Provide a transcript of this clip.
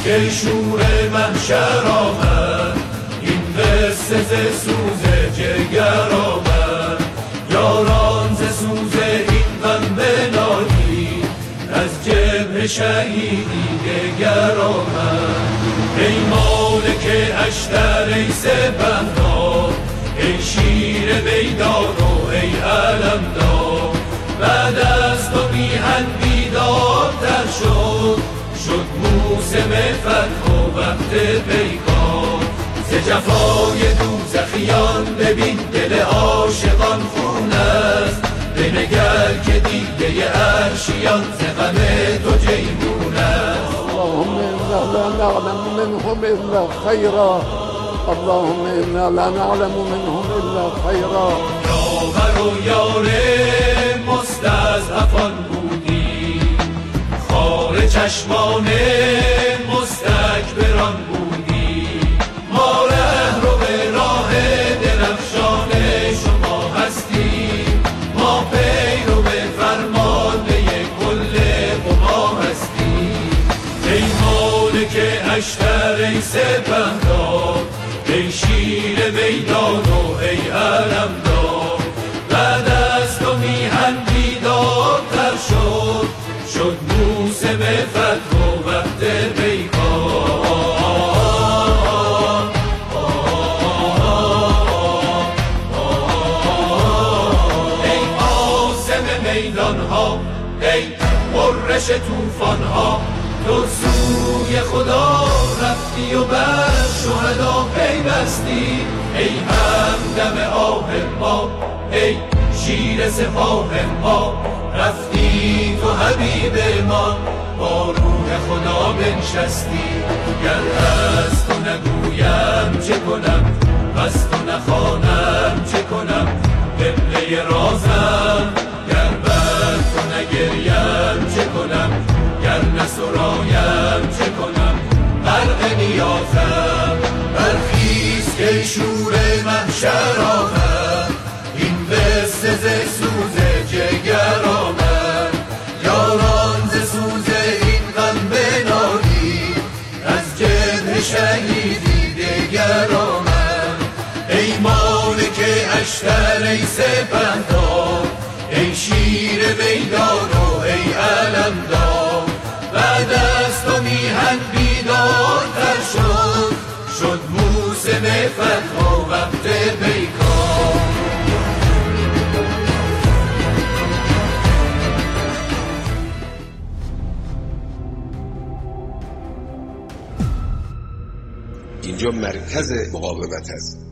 که شور محشر آمد، این قصه ز سوز جگر آمد. یاران ز سوز این غم بنالید، از جبهه شهیدی دگر آمد. ای مالک اشتر ای سپهدار، ای شیر بیدار و ای علمدار. بعد از تو میهن بیدارتر شد، شد موسم فتح و وقت پیکار. ز جفای دوزخیان ببین دل عاشقان خون است، بنگر که دیده عرشیان ز غم تو جیحون است. اللهم انا لا نعلم منهم الا خيرا، اللهم انا لا نعلم منهم الا خيرا. یاور و یار مستضعفان بودی، خار چشمان مستکبران بودی. ما رهرو به راه درفشان شما هستیم، ما پیرو به فرمانده کل قوا هستیم. ای مالک اشتر ای سپهدار، ای شیر میدان و ای علمدار. بعد از تو میهن بیدارتر شد، شد موسم فتح و وقت پیکار. ای عاصم میدان ها، ای قرش طوفان ها، تو سوی خدا رفتی و بر شهدا پیوستی. ای همدم آه ما، ای شیر سپاه ما، رفتی تو حبیب ما، با روح خدا بنشستی. گر از تو نگویم چه کنم، از تو نخوانم چه کنم، قبله رازم. گر بر تو نگریم چه کنم، گر نسرایم چه کنم، غرق نیازم. برخیز که شور محشر آمد، این قصه ز سوز جگر آمد. یاران ز سوز این غم بنالید، از جبهه شهیدی دگر آمد. ای مالک اشتر ای سپهدار، ای شیر میدان و ای علمدار. بعد از تو میهن بیدارتر شد، شد موسم فتح و وقت پیکار. اینجا مرکز مقاومت است.